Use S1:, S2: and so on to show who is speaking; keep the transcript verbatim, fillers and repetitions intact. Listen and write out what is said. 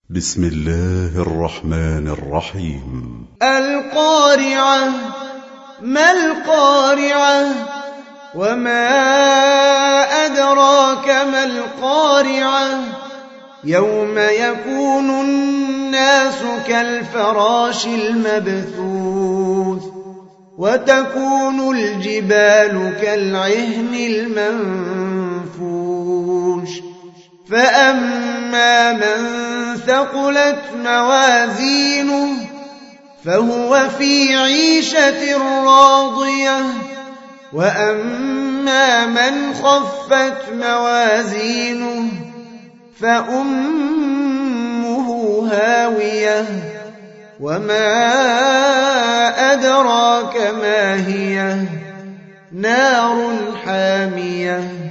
S1: بسم الله الرحمن الرحيم.
S2: القارعة. ما القارعة؟ وما أدراك ما القارعة؟ يوم يكون الناس كالفراش المبثوث وتكون الجبال كالعهن المنفوش فأما من ثقلت موازينه فهو في عيشة راضية وأما من خفت موازينه فأمه هاوية وما أدراك ما هي نار حامية